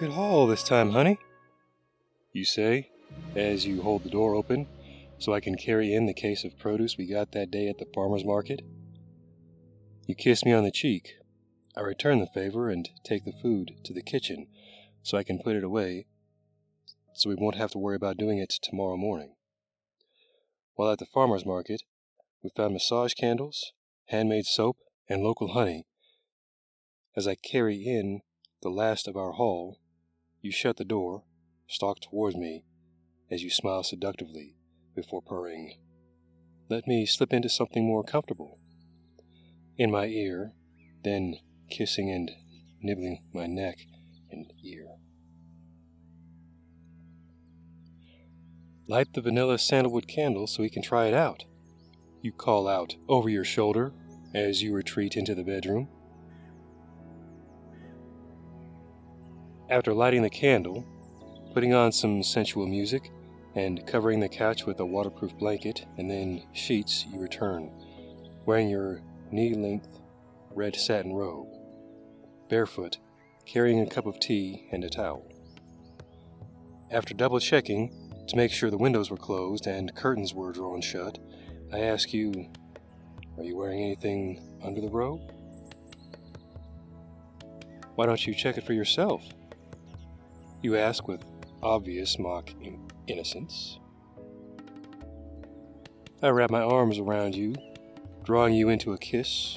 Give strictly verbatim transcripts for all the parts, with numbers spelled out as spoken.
Good haul this time, honey, you say, as you hold the door open so I can carry in the case of produce we got that day at the farmer's market. You kiss me on the cheek. I return the favor and take the food to the kitchen so I can put it away so we won't have to worry about doing it tomorrow morning. While at the farmer's market, we found massage candles, handmade soap, and local honey. As I carry in the last of our haul, you shut the door, stalk towards me, as you smile seductively before purring, "Let me slip into something more comfortable," in my ear, then kissing and nibbling my neck and ear. "Light the vanilla sandalwood candle so we can try it out," you call out over your shoulder as you retreat into the bedroom. After lighting the candle, putting on some sensual music, and covering the couch with a waterproof blanket and then sheets, you return, wearing your knee-length red satin robe, barefoot, carrying a cup of tea and a towel. After double-checking to make sure the windows were closed and curtains were drawn shut, I ask you, "Are you wearing anything under the robe?" "Why don't you check it for yourself?" you ask with obvious mock innocence. I wrap my arms around you, drawing you into a kiss,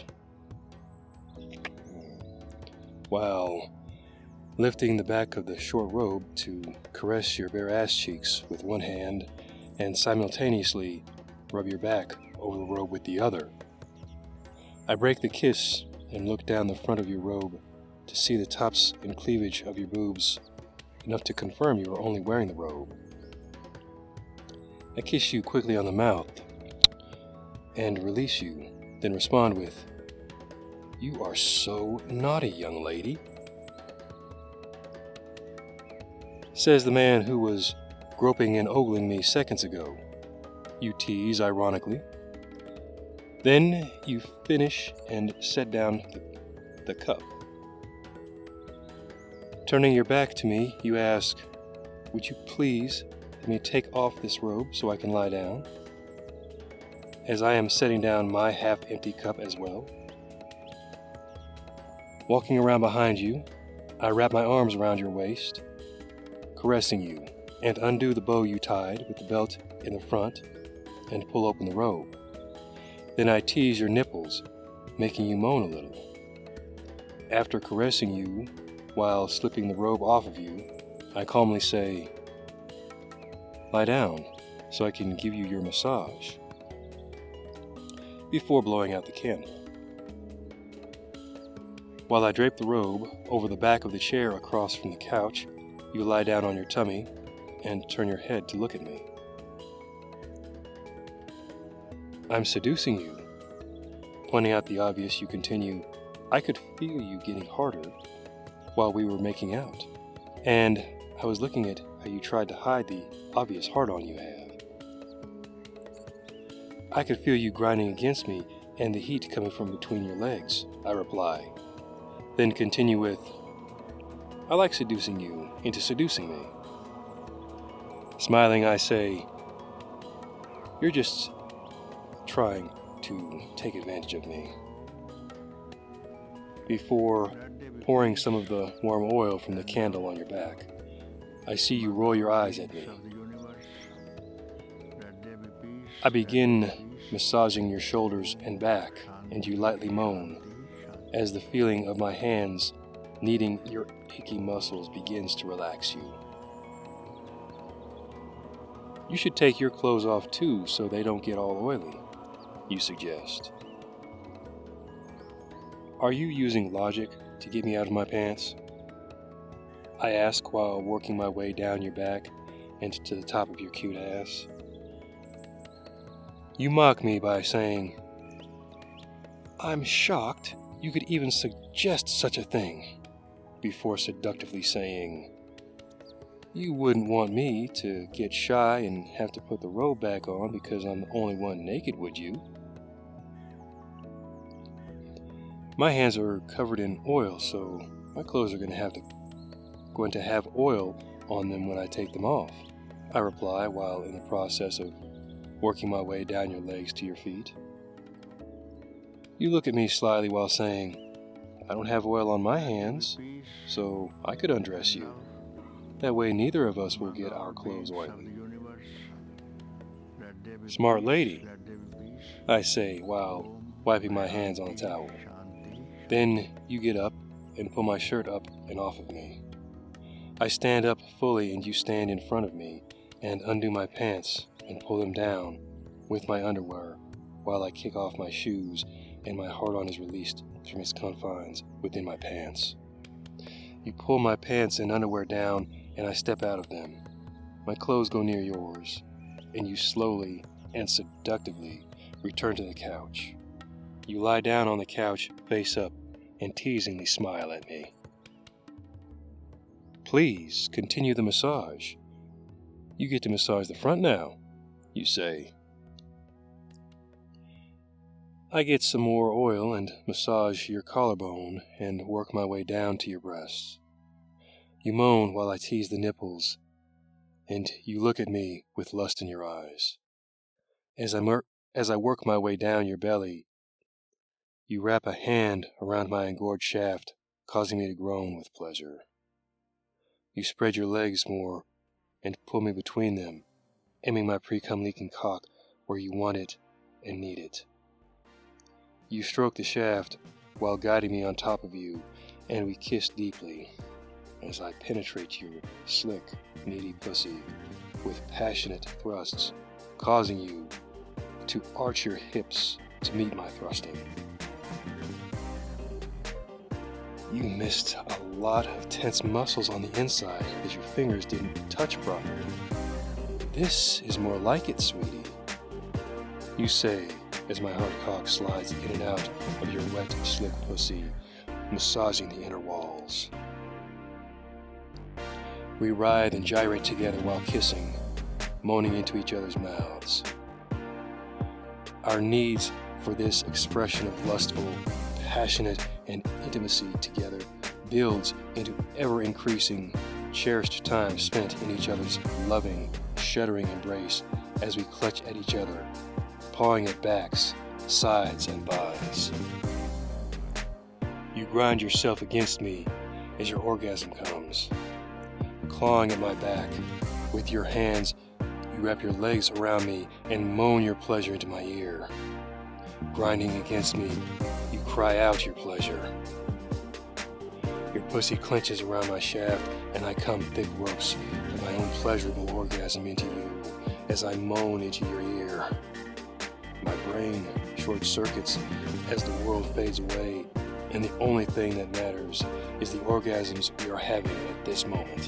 while lifting the back of the short robe to caress your bare ass cheeks with one hand and simultaneously rub your back over the robe with the other. I break the kiss and look down the front of your robe to see the tops and cleavage of your boobs, enough to confirm you are only wearing the robe. I kiss you quickly on the mouth and release you, then respond with, "You are so naughty, young lady," says the man who was groping and ogling me seconds ago. You tease ironically. Then you finish and set down the, the cup. Turning your back to me, you ask, "Would you please let me take off this robe so I can lie down?" As I am setting down my half-empty cup as well. Walking around behind you, I wrap my arms around your waist, caressing you, and undo the bow you tied with the belt in the front and pull open the robe. Then I tease your nipples, making you moan a little. After caressing you while slipping the robe off of you, I calmly say, "Lie down so I can give you your massage," before blowing out the candle. While I drape the robe over the back of the chair across from the couch, you lie down on your tummy and turn your head to look at me. "I'm seducing you." Pointing out the obvious, you continue, "I could feel you getting harder while we were making out, and I was looking at how you tried to hide the obvious hard-on you have. I could feel you grinding against me and the heat coming from between your legs," I reply, then continue with, "I like seducing you into seducing me." Smiling, I say, "You're just trying to take advantage of me," before pouring some of the warm oil from the candle on your back. I see you roll your eyes at me. I begin massaging your shoulders and back, and you lightly moan as the feeling of my hands kneading your achy muscles begins to relax you. "You should take your clothes off too so they don't get all oily," you suggest. "Are you using logic to get me out of my pants?" I ask while working my way down your back and to the top of your cute ass. You mock me by saying, "I'm shocked you could even suggest such a thing," before seductively saying, "You wouldn't want me to get shy and have to put the robe back on because I'm the only one naked, would you?" My hands are covered in oil, so my clothes are going to have to going to have oil on them when I take them off," I reply while in the process of working my way down your legs to your feet. You look at me slyly while saying, "I don't have oil on my hands, so I could undress you. That way neither of us will get our clothes oily." "Smart lady," I say while wiping my hands on a towel. Then you get up and pull my shirt up and off of me. I stand up fully and you stand in front of me and undo my pants and pull them down with my underwear while I kick off my shoes and my hard-on is released from its confines within my pants. You pull my pants and underwear down and I step out of them. My clothes go near yours, and you slowly and seductively return to the couch. You lie down on the couch, face up, and teasingly smile at me. "Please, continue the massage. You get to massage the front now," you say. I get some more oil and massage your collarbone and work my way down to your breasts. You moan while I tease the nipples, and you look at me with lust in your eyes. As I, mer- as I work my way down your belly, you wrap a hand around my engorged shaft, causing me to groan with pleasure. You spread your legs more and pull me between them, aiming my pre-cum leaking cock where you want it and need it. You stroke the shaft while guiding me on top of you, and we kiss deeply as I penetrate your slick, needy pussy with passionate thrusts, causing you to arch your hips to meet my thrusting. You missed a lot of tense muscles on the inside as your fingers didn't touch properly. "This is more like it, sweetie," you say as my hard cock slides in and out of your wet, slick pussy, massaging the inner walls. We writhe and gyrate together while kissing, moaning into each other's mouths. Our needs for this expression of lustful, passionate, and intimacy together builds into ever-increasing, cherished time spent in each other's loving, shuddering embrace as we clutch at each other, pawing at backs, sides, and buys. You grind yourself against me as your orgasm comes, clawing at my back. With your hands, you wrap your legs around me and moan your pleasure into my ear. Grinding against me, you cry out your pleasure. Your pussy clenches around my shaft, and I come thick ropes of my own pleasurable orgasm into you as I moan into your ear. My brain short circuits as the world fades away, and the only thing that matters is the orgasms we are having at this moment.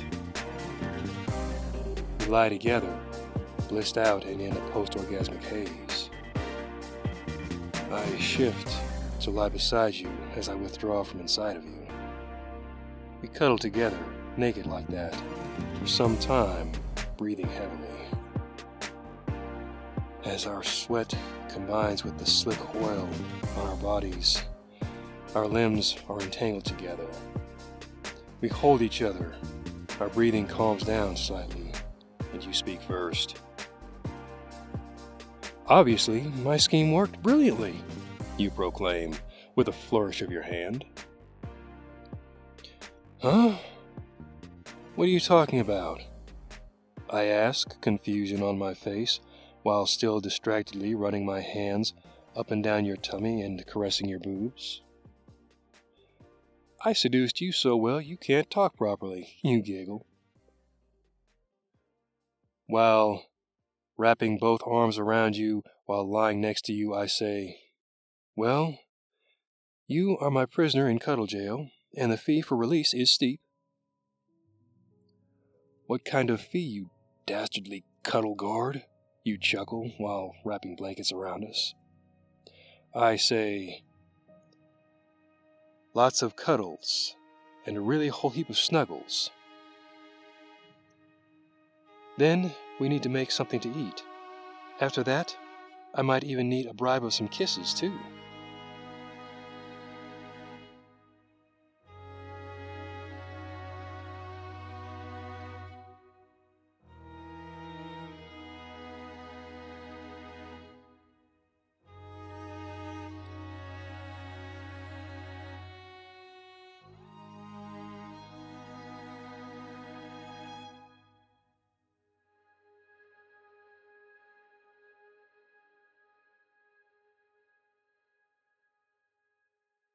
We lie together, blissed out and in a post-orgasmic haze. I shift to lie beside you as I withdraw from inside of you. We cuddle together, naked like that, for some time, breathing heavily. As our sweat combines with the slick oil on our bodies, our limbs are entangled together. We hold each other, our breathing calms down slightly, and you speak first. "Obviously, my scheme worked brilliantly," you proclaim with a flourish of your hand. "Huh? What are you talking about?" I ask, confusion on my face, while still distractedly running my hands up and down your tummy and caressing your boobs. "I seduced you so well you can't talk properly," you giggle. While wrapping both arms around you while lying next to you, I say, "Well, you are my prisoner in cuddle jail, and the fee for release is steep." "What kind of fee, you dastardly cuddle guard?" you chuckle while wrapping blankets around us. I say, "Lots of cuddles, and a really whole heap of snuggles. Then we need to make something to eat. After that, I might even need a bribe of some kisses, too."